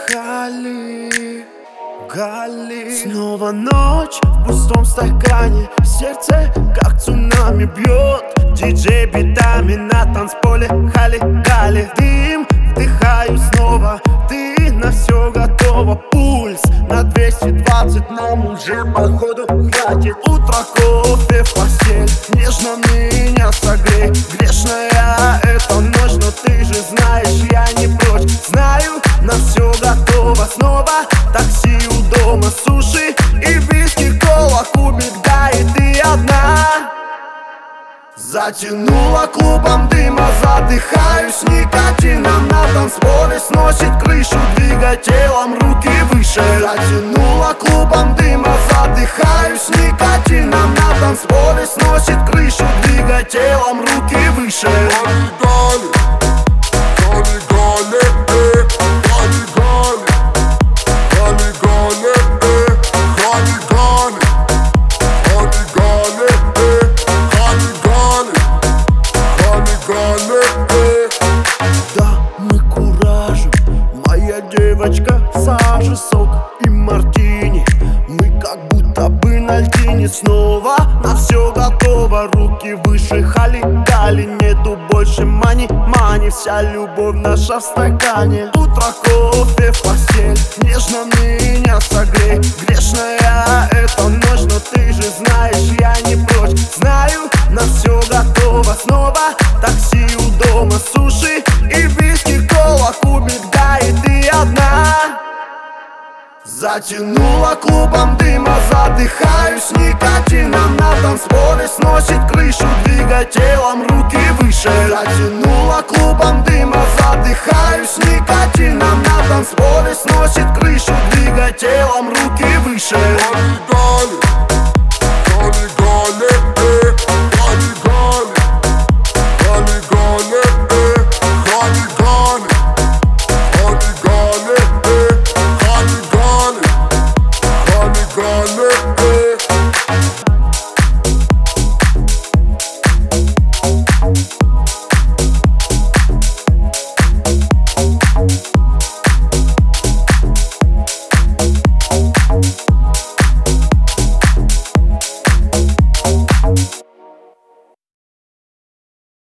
Гали, Гали. Снова ночь в пустом стакане, сердце как цунами бьет. Диджей битами на танцполе, Хали, Гали. Дым вдыхаю снова, ты на все готова. Пульс на 220, нам уже походу хватит. Утро, кофе в постель, нежно меня согрей. Грешная эта ночь, но ты же знаешь, я не прочь. Знаю, на все готово. Снова такси у дома, суши и виски, кола, кубик, да и ты одна. Затянула клубом дыма, задыхаюсь никотином. На танцполе сносит крышу, двигай телом, руки выше. Затянула клубом дыма, задыхаюсь никотином. На танцполе сносит крышу, двигай телом, руки выше. Да, мы куражим, моя девочка, сажа, сок и мартини. Мы как будто бы на льдине, снова на все готово. Руки выше, Хали, Гали, нету больше мани, мани. Вся любовь наша в стакане. Утро, кофе в постель, нежно меня согрей. Грешная эта ночь, но ты же знаешь, я не прочь. Знаю, на все готово. Снова такси у дома, суши и виски, кола, кубик, да и ты одна. Затянула клубом дыма, задыхаюсь никотином. На танцполе сносит крышу, двигай телом, руки выше. Затянула клубом дыма, задыхаюсь никотином. На танцполе сносит крышу, двигай телом, руки выше.